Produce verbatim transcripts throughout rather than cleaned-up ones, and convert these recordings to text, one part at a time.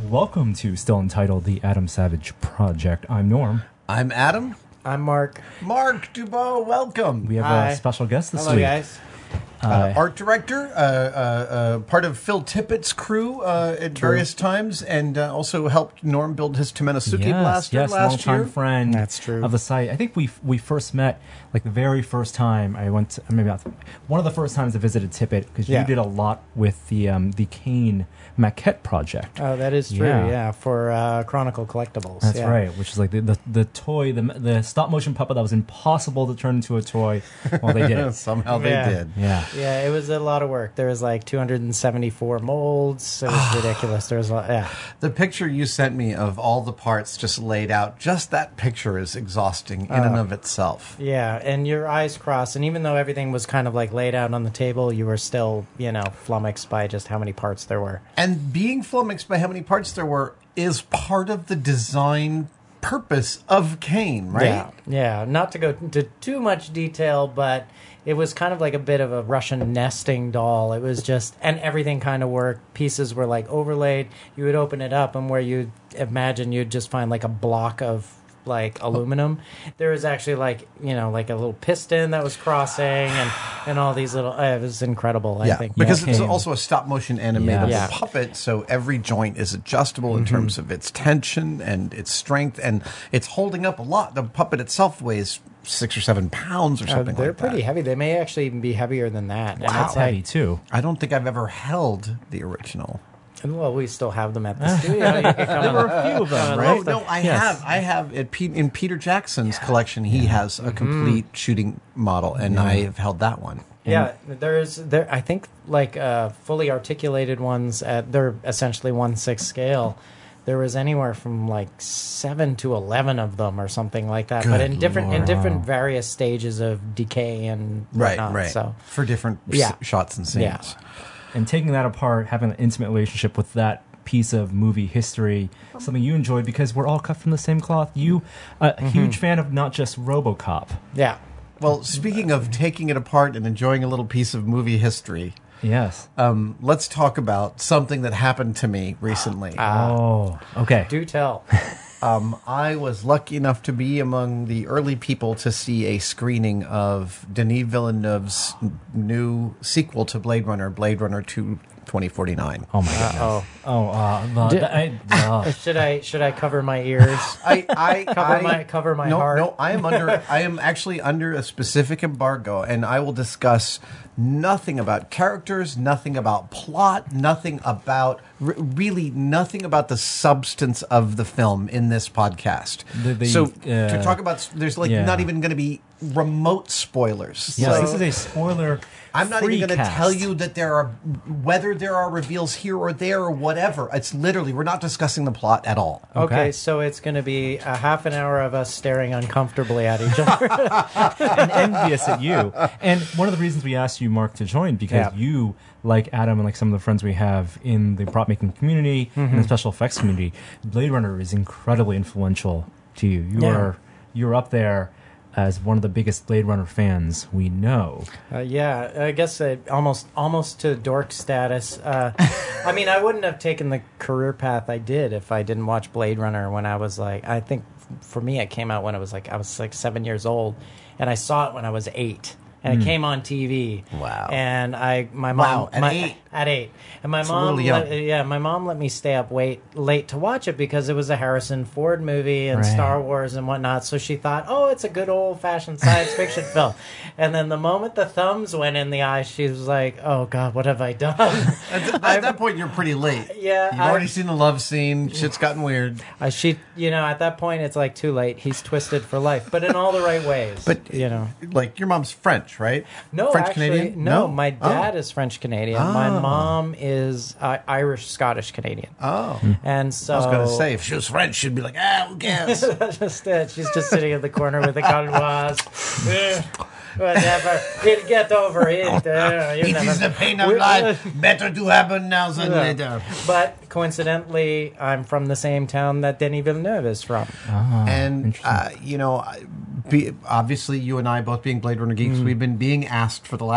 Welcome to Still Entitled, the Adam Savage Project. I'm Norm. I'm Adam. I'm Mark. Mark Dubois, welcome. We have Hi. a special guest this Hello, week. guys. Uh, art director, uh, uh, uh, part of Phil Tippett's crew uh, at True. various times, and uh, also helped Norm build his Temenasuke yes, blaster yes, last long-time year. friend. That's true. Of the site. I think we we first met like the very first time I went. To, maybe not one of the first times I visited Tippett because Yeah. you did a lot with the um, the Kane maquette project. Oh, that is true. Yeah. Yeah, for uh, Chronicle Collectibles. That's yeah. right, which is like the, the, the toy, the the stop motion puppet that was impossible to turn into a toy. Well, they did it. Somehow they Yeah. did. Yeah. Yeah, it was a lot of work. There was like two hundred seventy-four molds. It was ridiculous. There was a lot. Yeah. The picture you sent me of all the parts just laid out, just that picture is exhausting in and Uh, of itself. Yeah, and your eyes crossed, and even though everything was kind of like laid out on the table, you were still, you know, flummoxed by just how many parts there were. And being flummoxed by how many parts there were is part of the design purpose of Kane, right? Yeah, yeah. Not to go into too much detail, but it was kind of like a bit of a Russian nesting doll. It was just, and everything kind of worked. Pieces were like overlaid. You would open it up, and where you'd imagine you'd just find like a block of like aluminum, there was actually like, you know, like a little piston that was crossing, and and all these little. Uh, it was incredible. I Yeah, think because Yeah. it's Kane. also a stop motion animatable Yeah. puppet, so every joint is adjustable in terms of its tension and its strength, and it's holding up a lot. The puppet itself weighs six or seven pounds or Uh, something they're like pretty that. heavy. They may actually even be heavier than that. And That's it's like, heavy too. I don't think I've ever held the original. well, we still have them at the studio. You can come There were and- a few of them, Uh, right? Oh no, I Yes. have. I have at Pe- in Peter Jackson's collection. He has a complete shooting model, and I have held that one. Yeah, there's there. I think like uh, fully articulated ones at they're essentially one sixth scale. There was anywhere from like seven to eleven of them, or something like that. but Good in different in Lord. different various stages of decay and Right, whatnot. right. So For different s- Yeah. shots and scenes. Yeah. And taking that apart, having an intimate relationship with that piece of movie history, something you enjoyed because we're all cut from the same cloth. You, a Mm-hmm. huge fan of not just RoboCop. yeah, Well, speaking of taking it apart and enjoying a little piece of movie history, Yes. um, let's talk about something that happened to me recently. oh, okay. do tell. Um, I was lucky enough to be among the early people to see a screening of Denis Villeneuve's n- new sequel to Blade Runner, Blade Runner two twenty forty-nine. Oh my goodness. Oh, Oh, uh, the, Did- I, uh, should I should I cover my ears? I, I Cover I- my- cover my no, heart. No, I am under. I am actually under a specific embargo, and I will discuss nothing about characters, nothing about plot, nothing about r- really nothing about the substance of the film in this podcast. The- the, so uh, to talk about, there's like yeah. not even going to be remote spoilers. yes, Like, this is a spoiler. I'm not even going to cast. tell you that there are whether there are reveals here or there or whatever. It's literally we're not discussing the plot at all. Okay, Okay. so it's going to be a half an hour of us staring uncomfortably at each other. and envious at you. And one of the reasons we asked you, Mark, to join because Yeah. you, like Adam and like some of the friends we have in the prop making community Mm-hmm. and the special effects community, Blade Runner is incredibly influential to you. You Yeah. are you're up there as one of the biggest Blade Runner fans we know. Uh, yeah, I guess uh, almost almost to dork status. Uh, I mean, I wouldn't have taken the career path I did if I didn't watch Blade Runner when I was like, I think for me it came out when I was like I was like seven years old, and I saw it when I was eight. And it came on T V. Wow. And I, my mom, Wow, at my- eight? at eight, and my That's a mom, little young. let, yeah, my mom let me stay up wait late to watch it because it was a Harrison Ford movie and Right. Star Wars and whatnot. So she thought, oh, it's a good old fashioned science fiction film. And then the moment the thumbs went in the eyes, she was like, oh God, what have I done? At, th- at that point, you're pretty late. Yeah, you've I- already seen the love scene. Shit's gotten weird. Uh, she, you know, at that point, it's like too late. He's twisted for life, but in all the right ways. But you know, like your mom's French, right? no, French actually, Canadian. no. My dad Oh. is French Canadian. My Oh. mom is uh, Irish Scottish Canadian. Oh, And so I was gonna say if she was French, she'd be like, ah, who cares? That's just it. She's just sitting in the corner with the Gauloise. Eh, Whatever. He'll get over it. Uh, you It never- is the pain of We- life. Better to happen now than Yeah. later. But coincidentally, I'm from the same town that Denis Villeneuve is from. Ah, And interesting. uh, you know, I- be, obviously, you and I both being Blade Runner geeks, we've been being asked for the last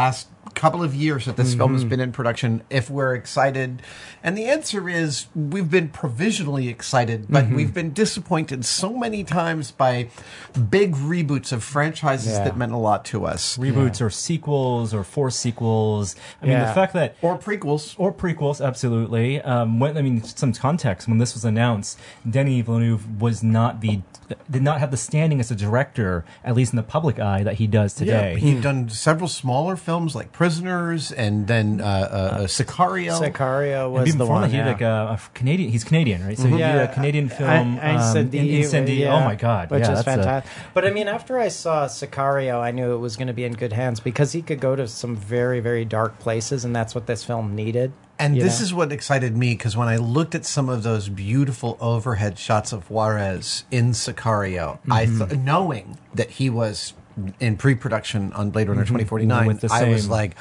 couple of years that this mm-hmm. film has been in production, if we're excited. And the answer is we've been provisionally excited, but mm-hmm. we've been disappointed so many times by big reboots of franchises yeah. that meant a lot to us. Reboots yeah. or sequels or forced sequels. I mean, yeah. the fact that... Or prequels. Or prequels, absolutely. Um, when, I mean, some context. When this was announced, Denis Villeneuve was not the... did not have the standing as a director, at least in the public eye, that he does today. Yeah, he'd done several smaller films like Prisoners and then uh, uh, Sicario. Sicario was the one. He yeah. like a, a Canadian. He's Canadian, right? So Mm-hmm. he Yeah, did a Canadian film. I, I um, in, Incendiary. Yeah, oh my god, which yeah, is that's a- fantastic. But I mean, after I saw Sicario, I knew it was going to be in good hands because he could go to some very, very dark places, and that's what this film needed. And you this know? is what excited me, because when I looked at some of those beautiful overhead shots of Juarez in Sicario, mm-hmm. I th- knowing that he was in pre-production on Blade Runner mm-hmm. twenty forty-nine, With the I same. was like,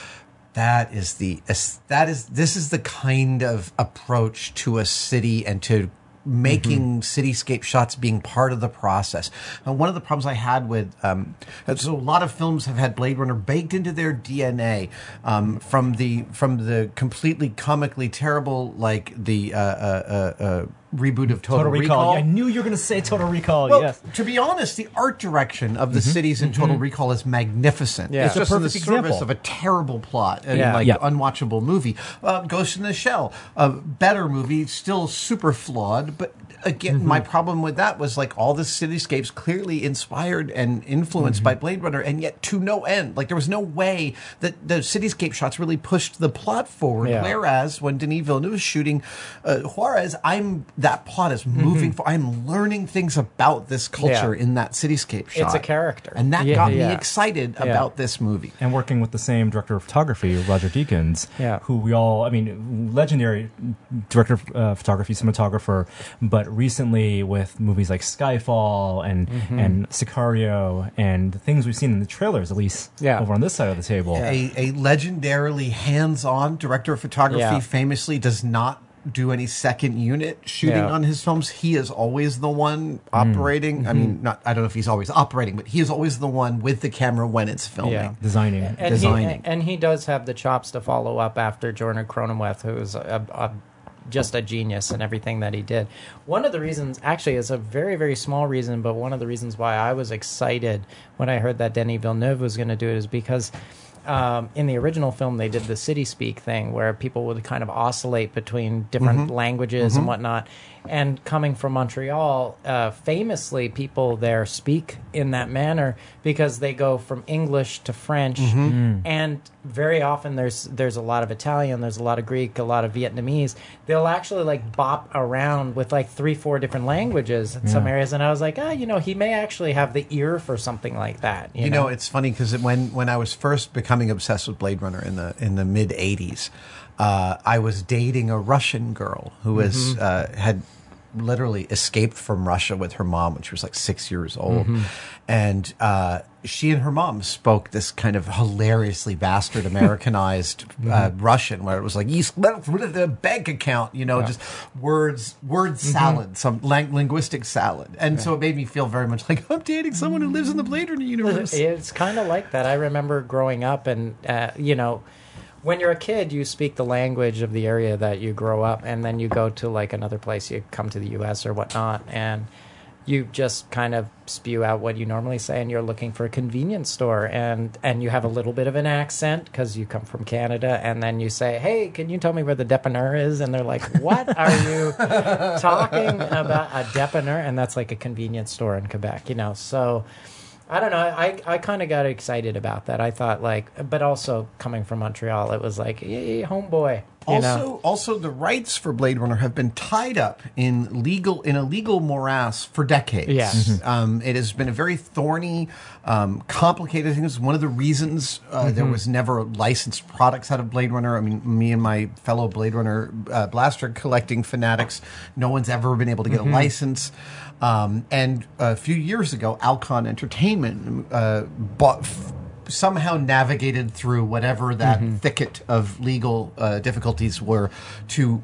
that is the that is this is the kind of approach to a city and to making mm-hmm. cityscape shots being part of the process. And one of the problems I had with um, so a lot of films have had Blade Runner baked into their D N A um, from the from the completely comically terrible like the uh, uh, uh, uh, reboot of Total, Total Recall. Recall. I knew you were going to say Total Recall. Well, yes. to be honest, the art direction of the Mm-hmm. cities in Total Recall is magnificent. Yeah. It's It's a just in the perfect service example. of a terrible plot and Yeah. like Yeah. unwatchable movie. Uh, Ghost in the Shell, a better movie, still super flawed, but again, Mm-hmm. my problem with that was like all the cityscapes clearly inspired and influenced Mm-hmm. by Blade Runner, and yet to no end. Like there was no way that the cityscape shots really pushed the plot forward. Yeah. Whereas when Denis Villeneuve is shooting uh, Juarez, I'm that plot is moving. For, I'm learning things about this culture Yeah. in that cityscape shot. It's a character. and that Yeah, got yeah. me excited Yeah. about this movie. And working with the same director of photography, Roger Deakins, Yeah. who we all, I mean, legendary director of uh, photography, cinematographer, but recently with movies like Skyfall and Mm-hmm. and Sicario and things we've seen in the trailers, at least Yeah. over on this side of the table. A, a legendarily hands-on director of photography Yeah. famously does not do any second unit shooting Yeah. on his films. He is always the one operating. I mean, not I don't know if he's always operating, but he is always the one with the camera when it's filming. Yeah. Designing. and designing. He, and he does have the chops to follow up after Jordan Cronenweth, who's a, a, just a genius in everything that he did. One of the reasons, actually, is a very, very small reason, but one of the reasons why I was excited when I heard that Denis Villeneuve was going to do it is because um, in the original film, they did the city speak thing where people would kind of oscillate between different Mm-hmm. languages and whatnot. And coming from Montreal, uh, famously, people there speak in that manner because they go from English to French, Mm-hmm. and very often there's there's a lot of Italian, there's a lot of Greek, a lot of Vietnamese. They'll actually like bop around with like three, four different languages in some areas, and I was like, ah, oh, you know, he may actually have the ear for something like that. You, You know, it's funny because when when I was first becoming obsessed with Blade Runner in the in the mid eighties, uh, I was dating a Russian girl who was Mm-hmm. uh, had literally escaped from Russia with her mom when she was like six years old, Mm-hmm. and uh, she and her mom spoke this kind of hilariously bastard Americanized Mm-hmm. uh, Russian, where it was like "you spent the bank account," you know, just words word Mm-hmm. salad, some lang- linguistic salad, and so it made me feel very much like I'm dating someone who lives in the Blade Runner universe. It's kind of like that. I remember growing up, and uh, you know, when you're a kid, you speak the language of the area that you grow up, and then you go to like another place, you come to the U S or whatnot, and you just kind of spew out what you normally say, and you're looking for a convenience store, and and you have a little bit of an accent because you come from Canada, and then you say, "Hey, can you tell me where the dépanneur is?" And they're like, "What are you talking about? A dépanneur?" And that's like a convenience store in Quebec, you know. So I don't know. I, I kind of got excited about that. I thought like, but also coming from Montreal, it was like, yay, homeboy. You Also, know? also, the rights for Blade Runner have been tied up in legal in a legal morass for decades. Yeah. Mhm. Um, it has been a very thorny, um, complicated thing. It's one of the reasons uh, Mm-hmm. there was never licensed products out of Blade Runner. I mean, me and my fellow Blade Runner uh, blaster collecting fanatics, no one's ever been able to get Mm-hmm. a license. Um, and a few years ago, Alcon Entertainment uh, bought. F- somehow navigated through whatever that Mm-hmm. thicket of legal uh, difficulties were to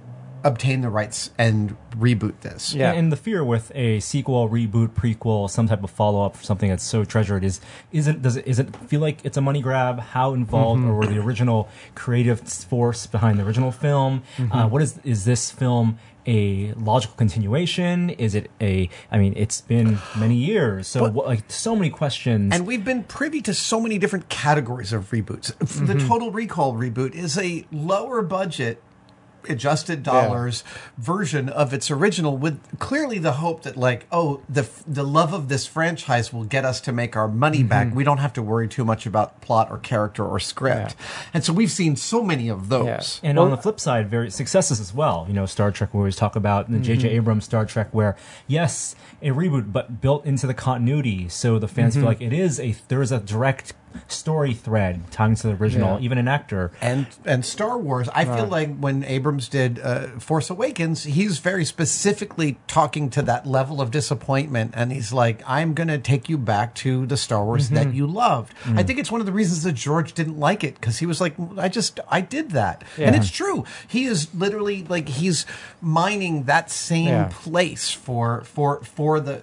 obtain the rights and reboot this. Yeah. And the fear with a sequel, reboot, prequel, some type of follow up for something that's so treasured is isn't does it is it feel like it's a money grab? How involved Mm-hmm. or were the original creative force behind the original film? Mm-hmm. Uh, what is is this film a logical continuation? Is it a? I mean, it's been many years, so But- what, like so many questions. And we've been privy to so many different categories of reboots. The Total Recall reboot is a lower budget, adjusted dollars version of its original, with clearly the hope that, like, oh, the the love of this franchise will get us to make our money back. We don't have to worry too much about plot or character or script. And so we've seen so many of those. And Well- on the flip side, very successes as well. You know, Star Trek, we always talk about the J J Abrams Star Trek, where yes, a reboot, but built into the continuity, so the fans feel like it is a there is a direct story thread tying to the original, Yeah. even an actor. And and Star Wars, I feel like when Abrams did uh, Force Awakens, he's very specifically talking to that level of disappointment, and he's like, "I'm going to take you back to the Star Wars that you loved." I think it's one of the reasons that George didn't like it, because he was like, "I just I did that," and Yeah. it's true. He is literally like he's mining that same Yeah. place for for for the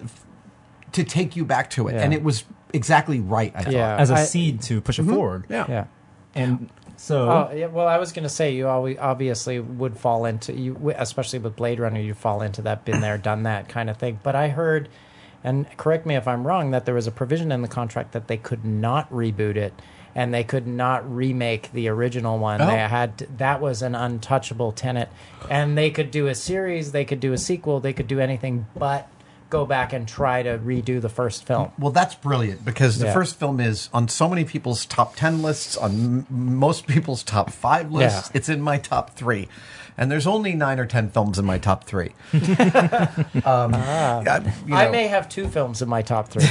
to take you back to it, Yeah. and it was exactly right. I thought. Yeah. as a I- seed to push it forward. Yeah. Yeah. And so Oh, yeah, well, I was going to say you always obviously would fall into you, especially with Blade Runner, you fall into that been there, done that kind of thing. But I heard, and correct me if I'm wrong, that there was a provision in the contract that they could not reboot it, and they could not remake the original one. Oh. They had to, that was an untouchable tenet, and they could do a series, they could do a sequel, they could do anything but go back and try to redo the first film. Well, that's brilliant, because the Yeah. first film is on so many people's top ten lists, on m- most people's top five lists. Yeah. It's in my top three. And there's only nine or ten films in my top three. um, uh, you I know, may have two films in my top three.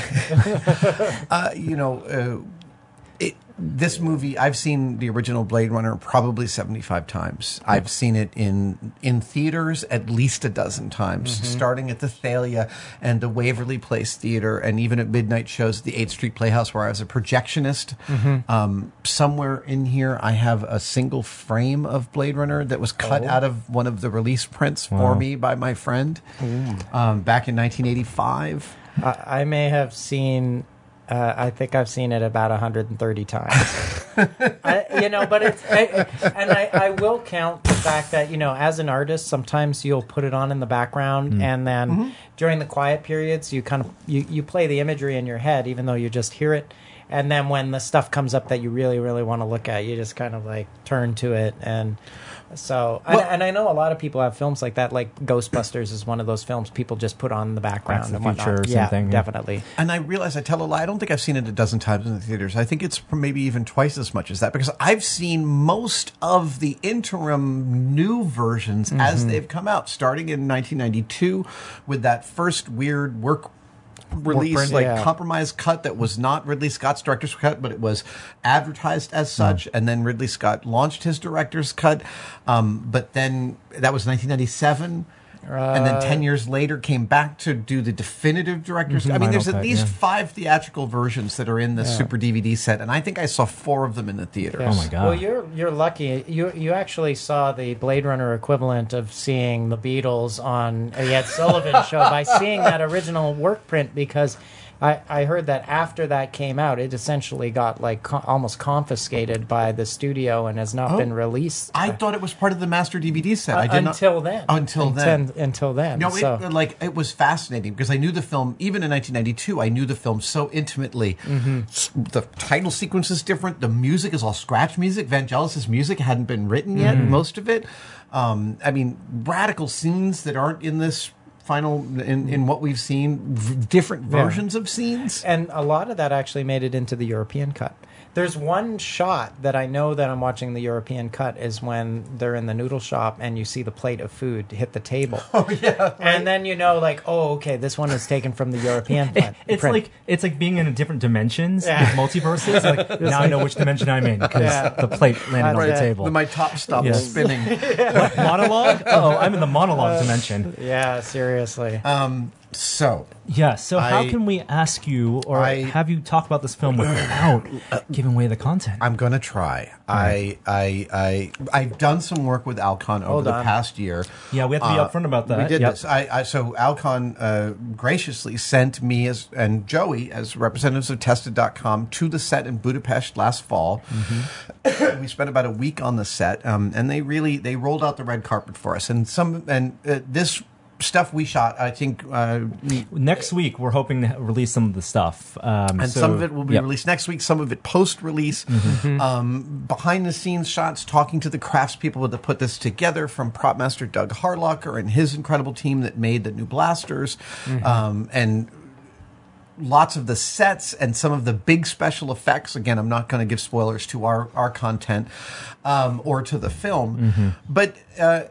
uh, you know, uh, it, this movie, I've seen the original Blade Runner probably seventy-five times. I've seen it in in theaters at least a dozen times, starting at the Thalia and the Waverly Place Theater, and even at midnight shows at the eighth Street Playhouse, where I was a projectionist. Um, somewhere in here, I have a single frame of Blade Runner that was cut Oh. out of one of the release prints for Wow. me by my friend um, back in nineteen eighty-five. I, I may have seen. Uh, I think I've seen it about one hundred thirty times. I, you know, but it's I, and I, I will count the fact that, you know, as an artist, sometimes you'll put it on in the background, and then during the quiet periods, you kind of you, you play the imagery in your head, even though you just hear it. And then when the stuff comes up that you really, really want to look at, you just kind of like turn to it. And so, and, Well- and I know a lot of people have films like that, like Ghostbusters is one of those films people just put on in the background Back to the and whatnot. Future or yeah, something. definitely. And I realize I tell a lie. I don't think I've seen it a dozen times in the theaters. I think it's maybe even twice as much as that, because I've seen most of the interim new versions as they've come out, starting in nineteen ninety-two with that first weird work release, print, like yeah. compromise cut that was not Ridley Scott's director's cut, but it was advertised as such. And then Ridley Scott launched his director's cut. Um, but then that was nineteen ninety-seven. and then ten years later came back to do the definitive director's. I mean, Final there's at cut, least yeah. five theatrical versions that are in the Super D V D set, and I think I saw four of them in the theaters. Yes. Oh my God. Well, you're you're lucky. You you actually saw the Blade Runner equivalent of seeing the Beatles on a Ed Sullivan show by seeing that original work print, because I, I heard that after that came out, it essentially got like co- almost confiscated by the studio and has not Oh. been released. I thought it was part of the master D V D set. I Uh, did until not, then. Until then. Until, until then. No, so. it, like it was fascinating because I knew the film even in nineteen ninety-two. I knew the film so intimately. Mm-hmm. S- The title sequence is different. The music is all scratch music. Vangelis's music hadn't been written yet. Mm-hmm. Most of it. Um, I mean, radical scenes that aren't in this final in, in what we've seen. V- different Yeah. versions of scenes. And a lot of that actually made it into the European cut. There's one shot that I know that I'm watching the European cut is when they're in the noodle shop and you see the plate of food hit the table. Oh yeah, And then you know, like, oh, okay, this one is taken from the European print. It's print. like it's like being in different dimensions Yeah. with multiverses. Like now I know which dimension I'm in because Yeah. the plate landed on Right. the table. My top stopped Yes. spinning. What, monologue? Oh, I'm in the monologue dimension. Yeah, seriously. Um, So, Yeah, so how I- can we ask you or I- have you talk about this film without giving away the content? I'm going to try. I, I, I, I've done some work with Alcon over Hold the on. past year. Yeah, we have to be Uh, upfront about that. We did Yep. this. I, I, so Alcon uh, graciously sent me as and Joey as representatives of Tested dot com to the set in Budapest last fall. Mm-hmm. We spent about a week on the set, um, and they really they rolled out the red carpet for us. And some and uh, this stuff we shot, I think. Uh, Next week, we're hoping to release some of the stuff. Um, and so- some of it will be yep. released next week, some of it post-release. Um, behind-the-scenes shots, talking to the craftspeople that put this together, from prop master Doug Harlocker and his incredible team that made the new blasters, um, and lots of the sets and some of the big special effects. Again, I'm not going to give spoilers to our, our content um, or to the film, but uh,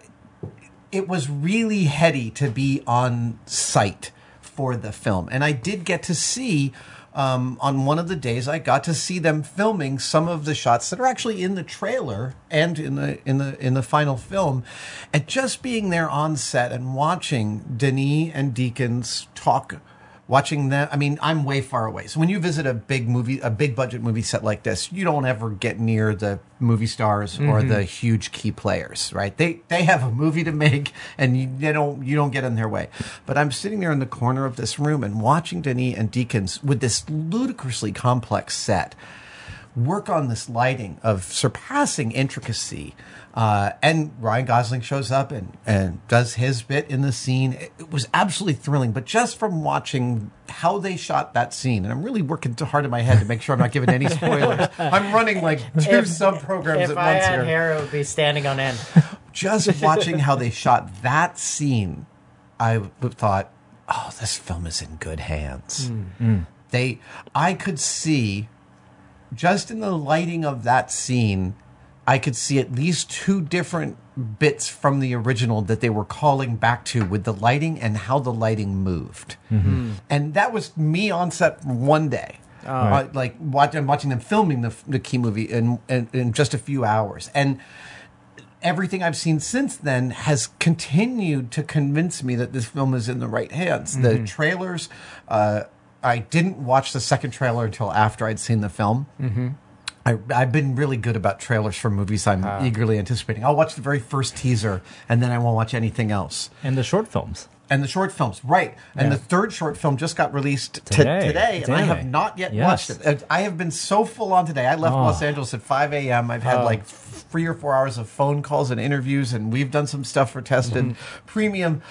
it was really heady to be on site for the film. And I did get to see, um, on one of the days, I got to see them filming some of the shots that are actually in the trailer and in the in the in the final film. And just being there on set and watching Denis and Deakins talk, watching them. I mean, I'm way far away. So when you visit a big movie, a big budget movie set like this, you don't ever get near the movie stars or the huge key players, right? They they have a movie to make, and you, they don't you don't get in their way. But I'm sitting there in the corner of this room and watching Denis and Deakins with this ludicrously complex set work on this lighting of surpassing intricacy. Uh, and Ryan Gosling shows up and, and does his bit in the scene. It, it was absolutely thrilling. But just from watching how they shot that scene, and I'm really working too hard in my head to make sure I'm not giving any spoilers. I'm running like two If- sub-programs If at I once had here. hair, it would be standing on end. Just watching how they shot that scene, I w- thought, oh, this film is in good hands. They, I could see, just in the lighting of that scene, I could see at least two different bits from the original that they were calling back to with the lighting and how the lighting moved. And that was me on set one day. Uh, like watching, watching them filming the, the key movie in, in, in just a few hours. And everything I've seen since then has continued to convince me that this film is in the right hands. The trailers, uh, I didn't watch the second trailer until after I'd seen the film. Mm-hmm. I, I've been really good about trailers for movies I'm Ah. eagerly anticipating. I'll watch the very first teaser, and then I won't watch anything else. And the short films. And the short films, right. And Yeah. the third short film just got released t- Today. today, It's and I have anime. not yet Yes. watched it. Uh, I have been so full on today. I left Oh. Los Angeles at five a.m. I've had Oh. like three or four hours of phone calls and interviews, and we've done some stuff for Tested Mm-hmm. Premium.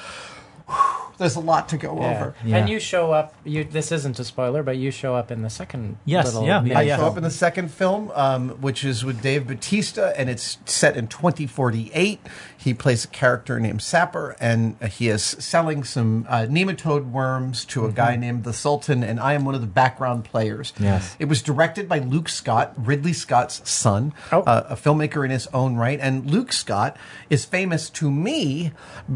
There's a lot to go over. Yeah. And you show up. You this isn't a spoiler, but you show up in the second. Yes, little yeah, mini yeah, I yeah. show up in the second film, um, which is with Dave Bautista, and it's set in twenty forty-eight. He plays a character named Sapper, and he is selling some uh, nematode worms to a guy named the Sultan, and I am one of the background players. Yes. It was directed by Luke Scott, Ridley Scott's son, Oh. uh, a filmmaker in his own right. And Luke Scott is famous to me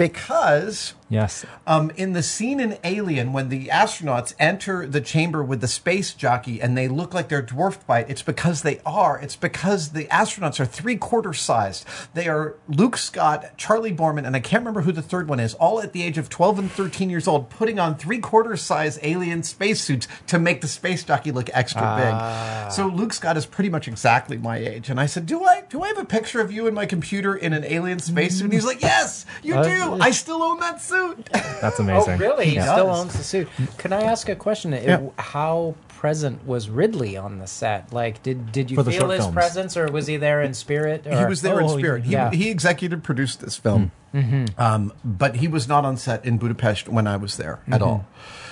because Yes. um, in the scene in Alien, when the astronauts enter the chamber with the space jockey and they look like they're dwarfed by it, it's because they are. It's because the astronauts are three quarter sized. They are Luke Scott, Charlie Borman, and I can't remember who the third one is, all at the age of twelve and thirteen years old, putting on three quarter size alien spacesuits to make the space jockey look extra big. So Luke Scott is pretty much exactly my age. And I said, do I, do I have a picture of you in my computer in an alien spacesuit? And he's like, yes, you do. I still own that suit. That's amazing. Oh, really? He He still does. owns the suit. Can I ask a question? It- Yeah. How present was Ridley on the set? Like, did did you For the feel short his films. presence, or was he there in spirit? Or? He was there in Oh, spirit. He, yeah. he executive produced this film, um, but he was not on set in Budapest when I was there at all.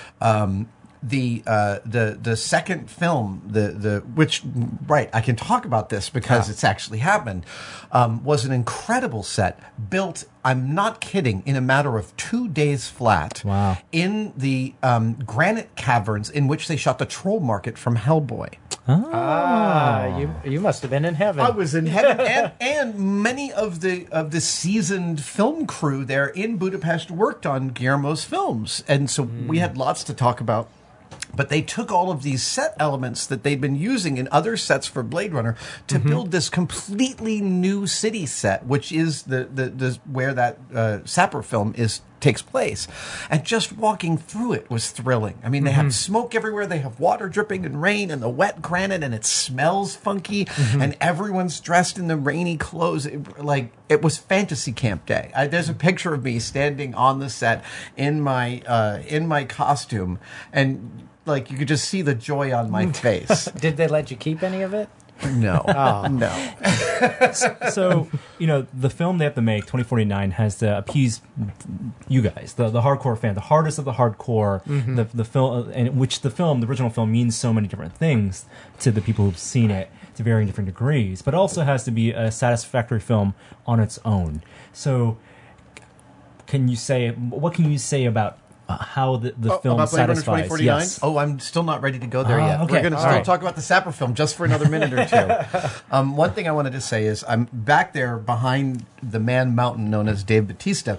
Um, the uh, the the second film, the the which right, I can talk about this because it's actually happened, um, was an incredible set built. I'm not kidding. In a matter of two days flat, Wow. in the um, granite caverns in which they shot the Troll Market from Hellboy. Ah, you you must have been in heaven. I was in heaven, and, and many of the of the seasoned film crew there in Budapest worked on Guillermo's films, and so we had lots to talk about. But they took all of these set elements that they'd been using in other sets for Blade Runner to mm-hmm. build this completely new city set, which is the the, the where that uh, Sapper film is takes place. And just walking through it was thrilling. I mean, they mm-hmm. have smoke everywhere, they have water dripping and rain and the wet granite, and it smells funky, mm-hmm. and everyone's dressed in the rainy clothes. It, like, it was fantasy camp day. I, there's a picture of me standing on the set in my uh, in my costume, and like you could just see the joy on my face. Did they let you keep any of it? No. Oh. No. So, you know, the film they have to make, twenty forty-nine, has to appease you guys, the, the hardcore fan, the hardest of the hardcore, mm-hmm. the the film, and which the film, the original film, means so many different things to the people who've seen it to varying different degrees, but also has to be a satisfactory film on its own. So, can you say, what can you say about Uh, how the, the oh, film about Blade Runner satisfies. twenty forty-nine? Yes. Oh, I'm still not ready to go there Ah, yet. okay. We're going to All still right. talk about the Sapper film just for another minute or two. Um, one thing I wanted to say is I'm back there behind the man mountain known as Dave Bautista,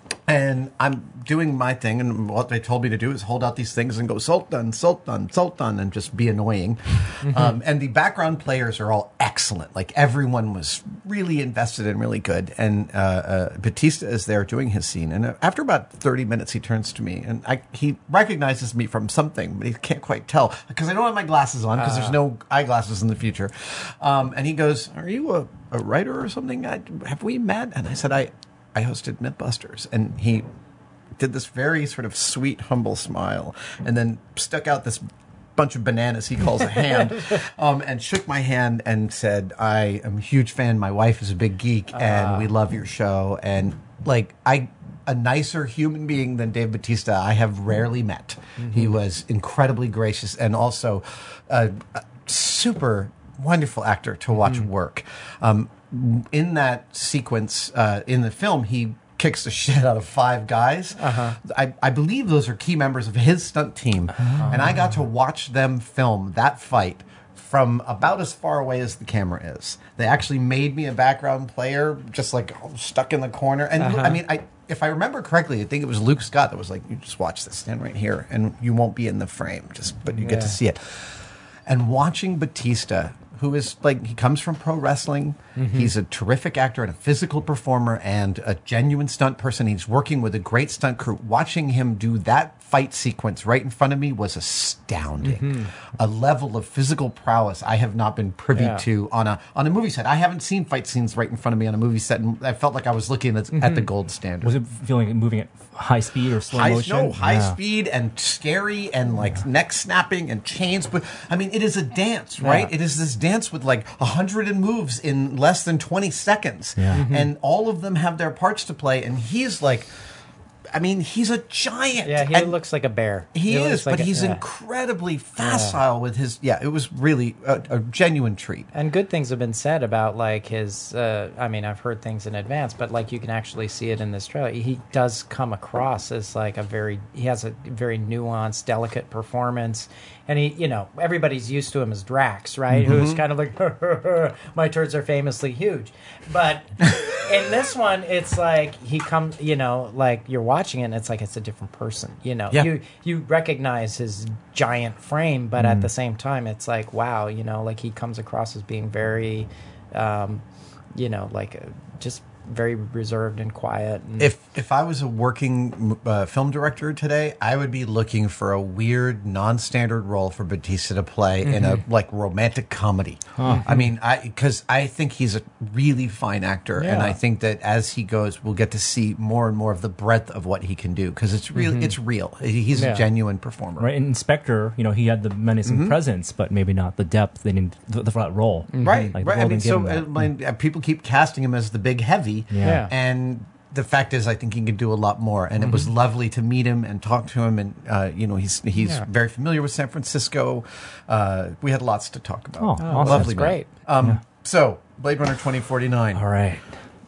and I'm doing my thing, and what they told me to do is hold out these things and go Sultan, Sultan, Sultan, and just be annoying. Mm-hmm. Um, and the background players are all excellent. Like, everyone was really invested and really good. And uh, uh, Bautista is there doing his scene. And after about thirty minutes, he turns to me, and I, he recognizes me from something, but he can't quite tell, because I don't have my glasses on, because uh. there's no eyeglasses in the future. Um, and he goes, are you a, a writer or something? I, have we met? And I said, I... I hosted Mythbusters, and he did this very sort of sweet, humble smile, and then stuck out this bunch of bananas he calls a hand, um, and shook my hand and said, I am a huge fan. My wife is a big geek, and uh. we love your show. And like, I, a nicer human being than Dave Bautista I have rarely met. Mm-hmm. He was incredibly gracious, and also a, a super wonderful actor to watch mm-hmm. work. Um, in that sequence uh, in the film, he kicks the shit out of five guys. Uh-huh. I, I believe those are key members of his stunt team. Uh-huh. And I got to watch them film that fight from about as far away as the camera is. They actually made me a background player, just like stuck in the corner. And uh-huh. I mean, I if I remember correctly, I think it was Luke Scott that was like, you just watch this, stand right here, and you won't be in the frame, just but you yeah. get to see it. And watching Bautista, who is like, he comes from pro wrestling. Mm-hmm. He's a terrific actor and a physical performer and a genuine stunt person. He's working with a great stunt crew. Watching him do that fight sequence right in front of me was astounding. Mm-hmm. A level of physical prowess I have not been privy yeah. to on a on a movie set. I haven't seen fight scenes right in front of me on a movie set, and I felt like I was looking at, mm-hmm. at the gold standard. Was it feeling like moving at high speed or slow high, motion? No, high yeah. speed and scary and like yeah. neck snapping and chains. But I mean, it is a dance, right? Yeah. It is this dance with like a hundred moves in less than twenty seconds, yeah. mm-hmm. and all of them have their parts to play. And he's like, I mean, he's a giant. Yeah, he and looks like a bear. He, he is, like but a, he's yeah. incredibly facile yeah. with his. Yeah, it was really a, a genuine treat. And good things have been said about like his. Uh, I mean, I've heard things in advance, but like you can actually see it in this trailer. He does come across as like a very. He has a very nuanced, delicate performance, and he, you know, everybody's used to him as Drax, right? Mm-hmm. Who's kind of like, my turds are famously huge, but in this one, it's like he comes. You know, like you're watching. Watching it, and it's like it's a different person. You know, yeah. you you recognize his giant frame, but mm. at the same time, it's like wow, you know, like he comes across as being very, um, you know, like uh, just very reserved and quiet. And if if I was a working uh, film director today, I would be looking for a weird, non-standard role for Bautista to play mm-hmm. in a like romantic comedy. Huh. I mean, I because I think he's a really fine actor, yeah. and I think that as he goes, we'll get to see more and more of the breadth of what he can do because it's real. Mm-hmm. It's real. He's yeah. a genuine performer. Right, in Spectre, you know, he had the menacing mm-hmm. presence, but maybe not the depth they needed for that role. Mm-hmm. Right, like, right. I mean, so uh, when, uh, people keep casting him as the big heavy. Yeah. Yeah. And the fact is, I think he can do a lot more. And mm-hmm. it was lovely to meet him and talk to him. And, uh, you know, he's he's yeah. very familiar with San Francisco. Uh, we had lots to talk about. Oh, awesome. Lovely, that's great. Um, yeah. So, Blade Runner twenty forty-nine. All right.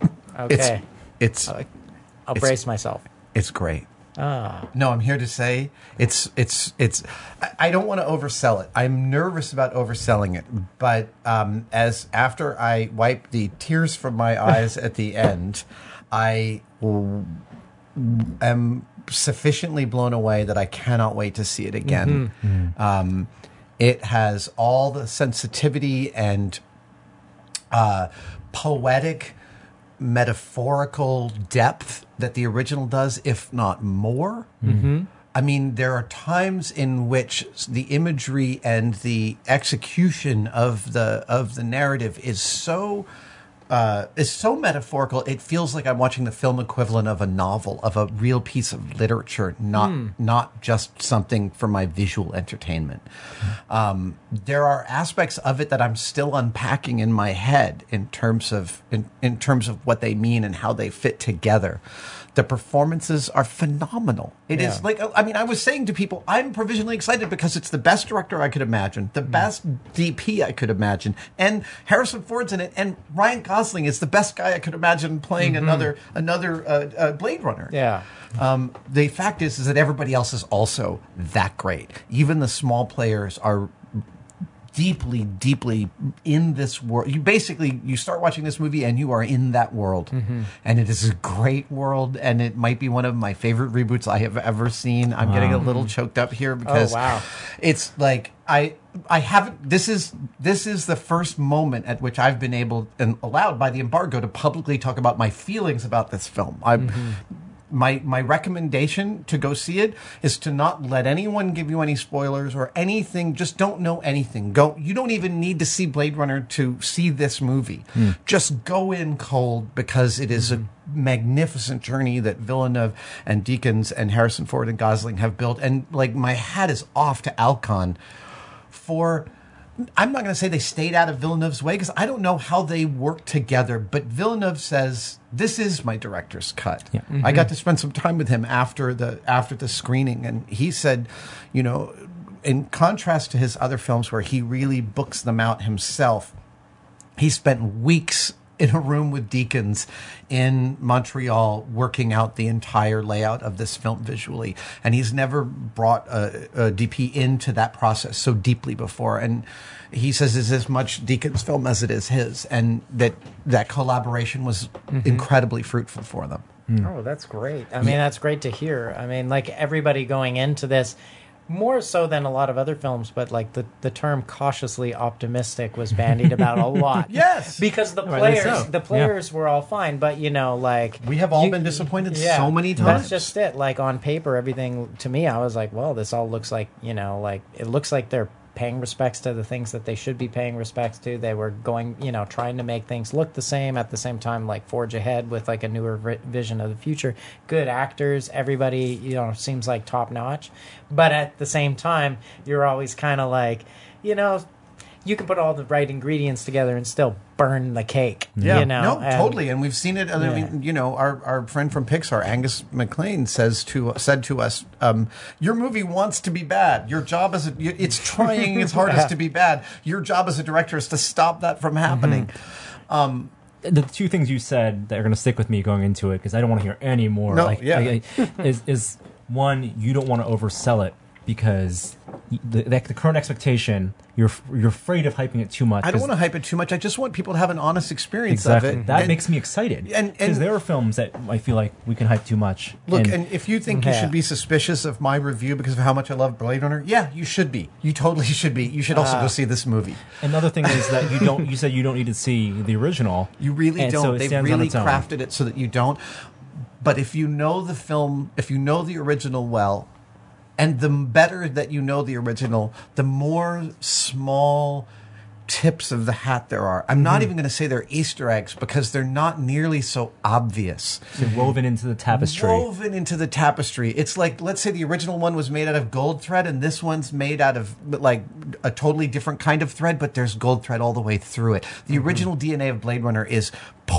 Okay. It's, it's I'll it's, brace myself. It's great. Oh. No, I'm here to say it's it's it's. I, I don't want to oversell it. I'm nervous about overselling it, but um, as after I wipe the tears from my eyes at the end, I am sufficiently blown away that I cannot wait to see it again. Mm-hmm. Um, it has all the sensitivity and uh, poetic, metaphorical depth that the original does, if not more. Mm-hmm. I mean, there are times in which the imagery and the execution of the of the narrative is so uh, is so metaphorical. It feels like I'm watching the film equivalent of a novel, of a real piece of literature, not mm. not just something for my visual entertainment. Mm. Um, there are aspects of it that I'm still unpacking in my head in terms of in, in terms of what they mean and how they fit together. The performances are phenomenal. It yeah. is like, I mean, I was saying to people, I'm provisionally excited because it's the best director I could imagine, the mm. best D P I could imagine, and Harrison Ford's in it, and Ryan Gosling is the best guy I could imagine playing mm-hmm. another another uh, uh, Blade Runner. Yeah. Um, the fact is, is that everybody else is also that great. Even the small players are deeply, deeply in this world. You basically, you start watching this movie and you are in that world. Mm-hmm. And it is a great world, and it might be one of my favorite reboots I have ever seen. I'm wow. getting a little choked up here because oh, wow. it's like, I I haven't, this is, this is the first moment at which I've been able and allowed by the embargo to publicly talk about my feelings about this film. I'm, mm-hmm. My my recommendation to go see it is to not let anyone give you any spoilers or anything. Just don't know anything. Go. You don't even need to see Blade Runner to see this movie. Mm. Just go in cold, because it is mm-hmm. a magnificent journey that Villeneuve and Deakins and Harrison Ford and Gosling have built. And like, my hat is off to Alcon for. I'm not going to say they stayed out of Villeneuve's way, because I don't know how they work together, but Villeneuve says, this is my director's cut. Yeah. Mm-hmm. I got to spend some time with him after the after the screening, and he said, you know, in contrast to his other films where he really books them out himself, he spent weeks in a room with Deakins in Montreal working out the entire layout of this film visually. And he's never brought a, a D P into that process so deeply before. And he says it's as much Deakins' film as it is his, and that that collaboration was mm-hmm. incredibly fruitful for them. Mm. Oh, that's great. I mean, yeah. that's great to hear. I mean, like, everybody going into this, more so than a lot of other films, but like the, the term cautiously optimistic was bandied about a lot. Yes, because the players so. the players yeah. were all fine, but you know, like, we have all you, been disappointed yeah, so many times. That's just it. Like, on paper, everything to me, I was like, well, this all looks like, you know, like, it looks like they're paying respects to the things that they should be paying respects to. They were going, you know, trying to make things look the same, at the same time, like, forge ahead with like a newer vi- vision of the future. Good actors, everybody, you know, seems like top notch. But at the same time, you're always kind of like, you know, you can put all the right ingredients together and still burn the cake. Yeah, you know? no, and, totally. And we've seen it. I yeah. mean, you know, our, our friend from Pixar, Angus MacLean, says to said to us, um, "Your movie wants to be bad. Your job as a, it's trying its hardest yeah. to be bad. Your job as a director is to stop that from happening." Mm-hmm. Um, the two things you said that are going to stick with me going into it, because I don't want to hear any more. No, like, yeah. like, is is one, you don't want to oversell it, because the, the, the current expectation, you're you're afraid of hyping it too much. I don't want to hype it too much. I just want people to have an honest experience exactly. of it. That and, makes me excited. And because there are films that I feel like we can hype too much. Look, and, and if you think yeah. you should be suspicious of my review because of how much I love Blade Runner, yeah, you should be. You totally should be. You should also uh, go see this movie. Another thing is that you don't. You said you don't need to see the original. You really don't. So They've really crafted it so that you don't. But if you know the film, if you know the original well, and the better that you know the original, the more small tips of the hat there are. I'm mm-hmm. not even going to say they're Easter eggs, because they're not nearly so obvious. They're woven into the tapestry. Woven into the tapestry. It's like, let's say the original one was made out of gold thread, and this one's made out of like a totally different kind of thread, but there's gold thread all the way through it. The mm-hmm. original D N A of Blade Runner is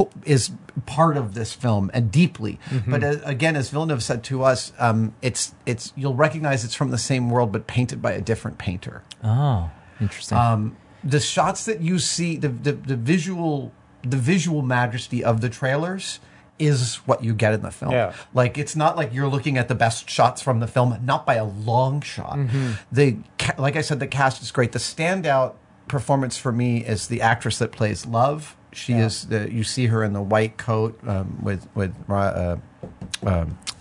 is part of this film, and deeply. Mm-hmm. But uh, again, as Villeneuve said to us, um, it's it's you'll recognize it's from the same world, but painted by a different painter. Oh, interesting. Um, the shots that you see, the, the the visual the visual majesty of the trailers is what you get in the film. Yeah. Like, it's not like you're looking at the best shots from the film, not by a long shot. Mm-hmm. The like I said, the cast is great. The standout performance for me is the actress that plays Love. She yeah. is the, you see her in the white coat um, with with uh, um,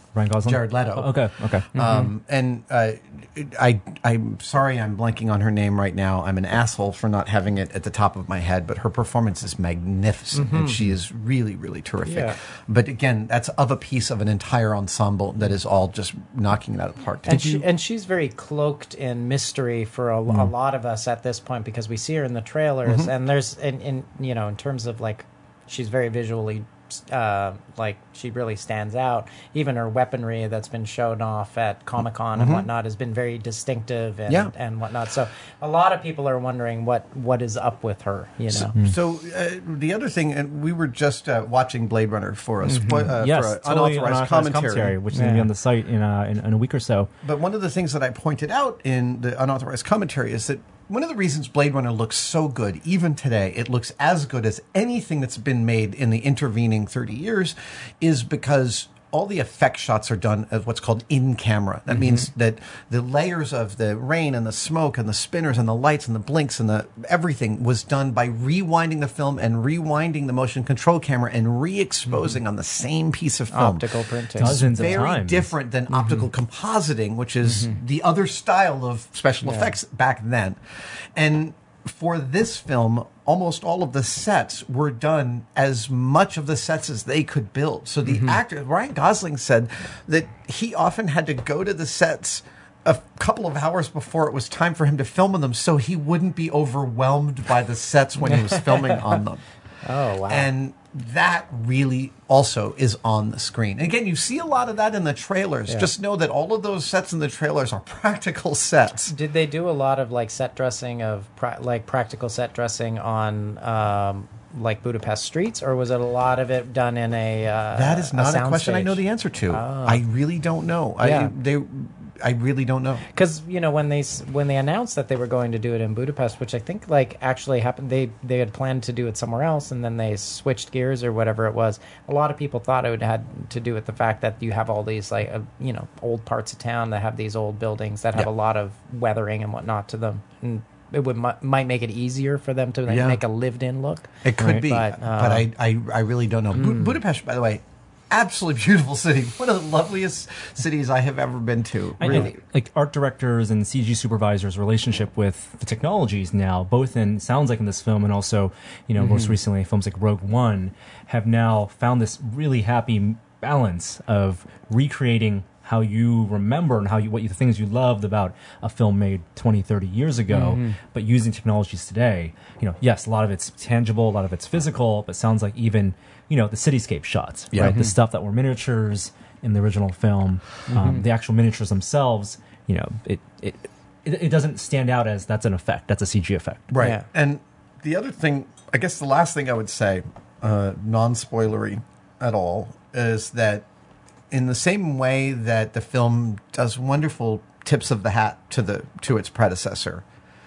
Ryan Gosling? Jared Leto. Oh, okay, okay. Um, and uh, I, I'm sorry I'm blanking on her name right now. I'm an asshole for not having it at the top of my head, but her performance is magnificent, and she is really, really terrific. Yeah. But again, that's of a piece of an entire ensemble that is all just knocking it out of the park. And, she, and she's very cloaked in mystery for a, a lot of us at this point because we see her in the trailers, and there's, in, in you know, in terms of like, she's very visually. Uh, like she really stands out. Even her weaponry that's been shown off at Comic Con and whatnot has been very distinctive and, Yeah. and whatnot. So a lot of people are wondering what, what is up with her. You know, So, so uh, the other thing, and we were just uh, watching Blade Runner for us, uh, Yes, for a totally unauthorized unauthorized commentary. which is going to be Yeah. on the site in, uh, in, in a week or so. But one of the things that I pointed out in the unauthorized commentary is that one of the reasons Blade Runner looks so good, even today, it looks as good as anything that's been made in the intervening thirty years, is because all the effect shots are done as what's called in camera. That means that the layers of the rain and the smoke and the spinners and the lights and the blinks and the everything was done by rewinding the film and rewinding the motion control camera and re-exposing on the same piece of film. optical printing. Dozens of Very times. different than optical compositing, which is the other style of special effects back then. And for this film, almost all of the sets were done as much of the sets as they could build. So the actor, Ryan Gosling, said that he often had to go to the sets a couple of hours before it was time for him to film on them so he wouldn't be overwhelmed by the sets when he was filming on them. Oh, wow. And that really also is on the screen. And again, you see a lot of that in the trailers. Yeah. Just know that all of those sets in the trailers are practical sets. Did they do a lot of like set dressing of pra- like practical set dressing on um, like Budapest streets, or was it a lot of it done in a? Uh, That is not a, question I know soundstage? the answer to. I really don't know. Yeah. I they I really don't know. Because you know when they s- when they announced that they were going to do it in Budapest, which I think like actually happened, they they had planned to do it somewhere else, and then they switched gears or whatever it was. A lot of people thought it would had to do with the fact that you have all these like uh, you know old parts of town that have these old buildings that have Yeah. a lot of weathering and whatnot to them, and it would mi- might make it easier for them to like, Yeah. make a lived-in look. It could Right. be, But, but, uh, I, I I really don't know. Bu- Budapest, by the way, absolutely beautiful city. One of the loveliest cities I have ever been to. I Really. think, like art directors and C G supervisors' relationship with the technologies now, both in sounds like in this film and also, you know, most recently films like Rogue One, have now found this really happy balance of recreating how you remember and how you what you the things you loved about a film made twenty, thirty years ago, but using technologies today. You know, yes, a lot of it's tangible, a lot of it's physical, but sounds like even, you know, the cityscape shots, Yeah. right? The stuff that were miniatures in the original film, um, the actual miniatures themselves, you know, it, it it it doesn't stand out as that's an effect, that's a C G effect. Right. Yeah. And the other thing, I guess the last thing I would say, uh, non-spoilery at all, is that in the same way that the film does wonderful tips of the hat to the to its predecessor,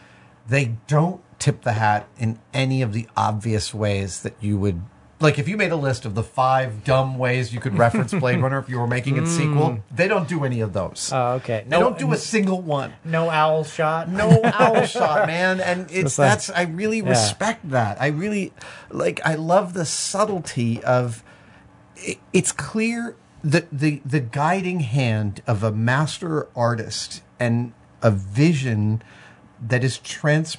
they don't tip the hat in any of the obvious ways that you would. Like, if you made a list of the five dumb ways you could reference Blade Runner if you were making its sequel, they don't do any of those. Oh, okay. They don't do a single one. no owl shot. No owl shot, man. And it's It's like- that's I really Yeah. respect that. I really like I love the subtlety of it, it's clear that the the guiding hand of a master artist and a vision that is trans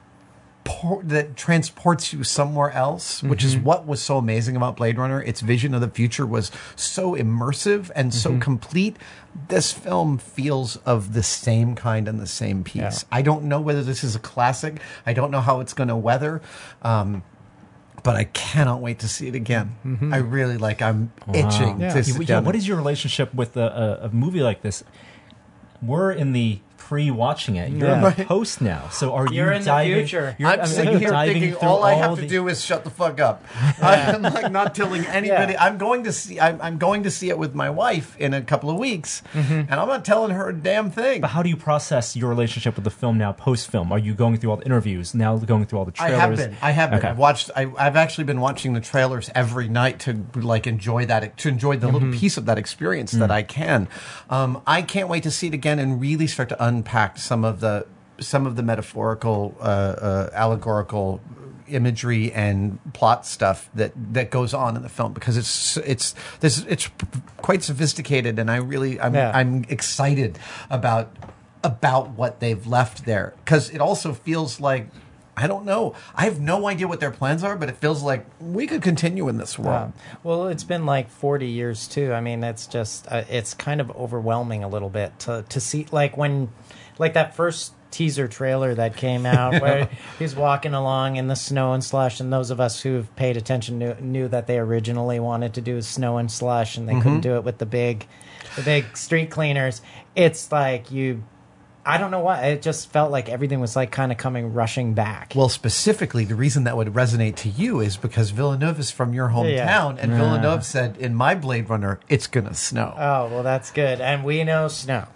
that transports you somewhere else, which is what was so amazing about Blade Runner. Its vision of the future was so immersive and so complete. This film feels of the same kind and the same piece. Yeah. I don't know whether this is a classic. I don't know how it's going to weather. Um, but I cannot wait to see it again. I really like. I'm itching Yeah. to Yeah, sit yeah, down. what and- is your relationship with a, a, a movie like this? We're in the pre-watching it. You're Yeah. in the post now. So are You're you in the diving? future. You're, I'm I mean, sitting you're here diving thinking through all I have all to the- do is shut the fuck up. I'm like not telling anybody. Yeah. I'm going to see. I'm, I'm going to see it with my wife in a couple of weeks, Mm-hmm. and I'm not telling her a damn thing. But how do you process your relationship with the film now, post-film? Are you going through all the interviews, now going through all the I trailers? have been. I have been. Okay. I've watched. I, I've actually been watching the trailers every night to like enjoy that. To enjoy the little piece of that experience that I can. Um, I can't wait to see it again and really start to unpack some of the some of the metaphorical, uh, uh, allegorical imagery and plot stuff that, that goes on in the film, because it's it's this it's quite sophisticated, and I really I'm Yeah. I'm excited about about what they've left there, because it also feels like, I don't know, I have no idea what their plans are, but it feels like we could continue in this world. Yeah. Well, it's been like forty years too. I mean, it's just uh, it's kind of overwhelming a little bit to to see, like when like that first teaser trailer that came out where he's walking along in the snow and slush, and those of us who've paid attention knew, knew that they originally wanted to do snow and slush, and they mm-hmm. couldn't do it with the big the big street cleaners. It's like you I don't know why. It just felt like everything was like kind of coming rushing back. Well, specifically, the reason that would resonate to you is because Villeneuve is from your hometown, yeah. and yeah. Villeneuve said, in my Blade Runner, it's going to snow. Oh, well, that's good. And we know snow.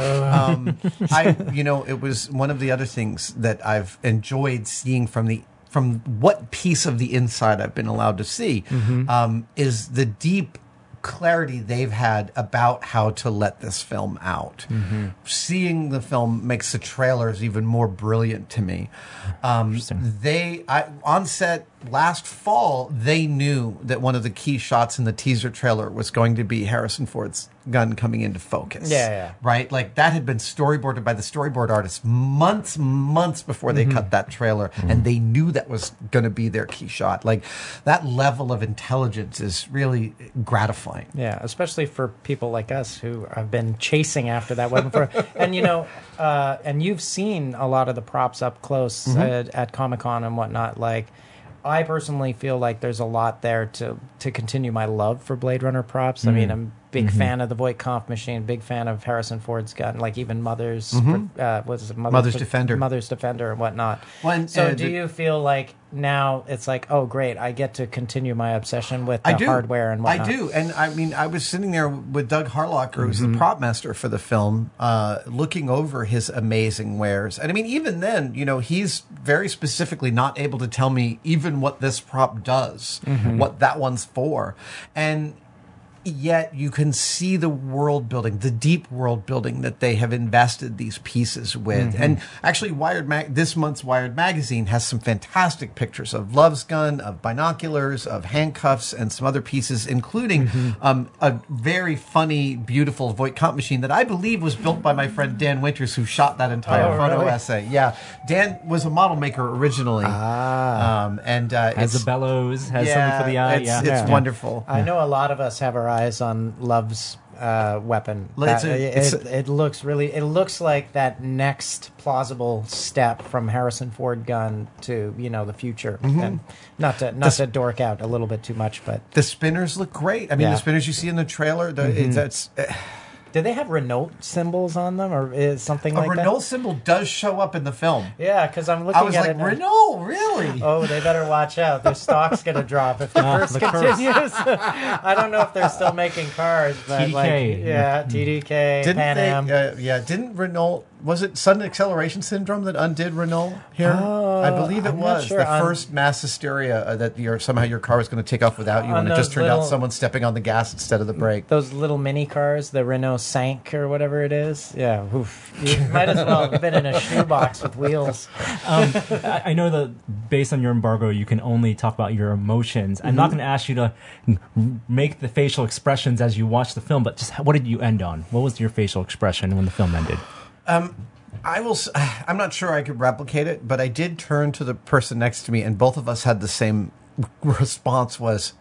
um, I, you know, it was one of the other things that I've enjoyed seeing from the from what piece of the inside I've been allowed to see mm-hmm. um, is the deep clarity they've had about how to let this film out. Mm-hmm. Seeing the film makes the trailers even more brilliant to me. Um, they I, on set last fall, they knew that one of the key shots in the teaser trailer was going to be Harrison Ford's gun coming into focus. Yeah, yeah. Right? Like, that had been storyboarded by the storyboard artists months, months before they mm-hmm. cut that trailer, mm-hmm. and they knew that was going to be their key shot. Like, that level of intelligence is really gratifying. Yeah, especially for people like us who have been chasing after that weapon for, and you know, uh, and you've seen a lot of the props up close mm-hmm. at, at Comic-Con and whatnot. Like, I personally feel like there's a lot there to to continue my love for Blade Runner props. Mm-hmm. I mean, I'm a big mm-hmm. fan of the Voight Kampf machine, big fan of Harrison Ford's gun, like even Mother's, mm-hmm. uh, what is it? Mother's, Mother's Defender. Mother's Defender and whatnot. Well, and, so uh, do the, you feel like now it's like, oh, great, I get to continue my obsession with the I do. hardware and whatnot? I do. And I mean, I was sitting there with Doug Harlocker, who's mm-hmm. the prop master for the film, uh, looking over his amazing wares. And I mean, even then, you know, he's very specifically not able to tell me even what this prop does, mm-hmm. what that one's for. And yet you can see the world building, the deep world building that they have invested these pieces with. Mm-hmm. And actually, Wired Mag- this month's Wired magazine has some fantastic pictures of Love's gun, of binoculars, of handcuffs, and some other pieces, including mm-hmm. um, a very funny, beautiful Voight Kampf machine that I believe was built by my friend Dan Winters, who shot that entire oh, photo really? essay. Yeah, Dan was a model maker originally. Ah. Um, and uh, has it's, the bellows, has yeah, something for the eye. It's, yeah, it's yeah. wonderful. I know a lot of us have our eyes on Love's uh, weapon. It's That- a- it, it's it, it looks really. It looks like that next plausible step from Harrison Ford gun to you know the future. Mm-hmm. And not to not to dork out a little bit too much, but The spinners look great. I mean, Yeah. the spinners you see in the trailer, the, it's, it's, uh, did they have Renault symbols on them or is something a like Renault symbol does show up in the film. that? Yeah, because I'm looking I was at like, it. now. Renault, really? Oh, they better watch out. Their stock's going to drop if the Ah, curse the curse. continues. I don't know if they're still making cars, but T D K. like, yeah, T D K, Didn't Pan they? Am. Uh, yeah, didn't Renault? Was it sudden acceleration syndrome that undid Renault here? Oh, I believe it I'm not was sure. the On- first mass hysteria uh, that your somehow your car was going to take off without you, On and it just those turned out little- someone stepping on the gas instead of the brake. Those little mini cars, the Renault Sank or whatever it is. Yeah, oof. You might as well have been in a shoebox with wheels. Um, I, I know that based on your embargo, you can only talk about your emotions. I'm not going to ask you to make the facial expressions as you watch the film, but just what did you end on? What was your facial expression when the film ended? I will. s- I'm not sure I could replicate it, but I did turn to the person next to me, and both of us had the same response: was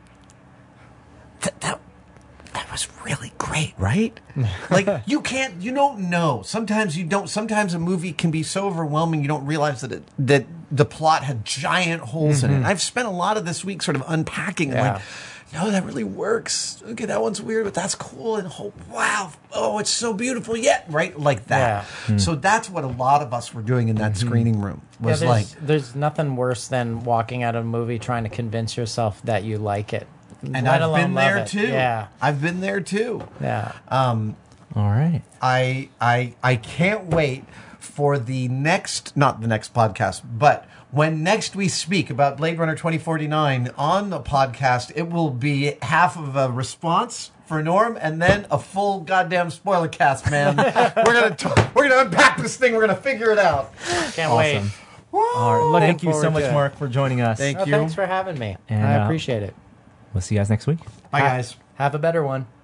that that that was really great, right? Like, you can't, you don't know. Sometimes you don't. Sometimes a movie can be so overwhelming you don't realize that it that the plot had giant holes in it. I've spent a lot of this week sort of unpacking and Yeah. like. No, that really works. Okay, that one's weird, but that's cool. And oh, wow, oh, it's so beautiful. Yet, right, like that. Yeah. So that's what a lot of us were doing in that screening room. Yeah, Was there's, like, there's nothing worse than walking out of a movie trying to convince yourself that you like it. and let I've alone been love there it. too. Yeah, I've been there too. yeah. Um, All right. I I I can't wait for the next, not the next podcast, but when next we speak about Blade Runner twenty forty-nine on the podcast, it will be half of a response for Norm and then a full goddamn spoiler cast, man. we're gonna t- we're gonna unpack this thing. We're gonna figure it out. Can't wait. Awesome. All right. Looking Thank you so forward much, to it. Mark, for joining us. Thank Oh, you. thanks for having me. And, I uh, appreciate it. We'll see you guys next week. Bye, guys. Have a better one.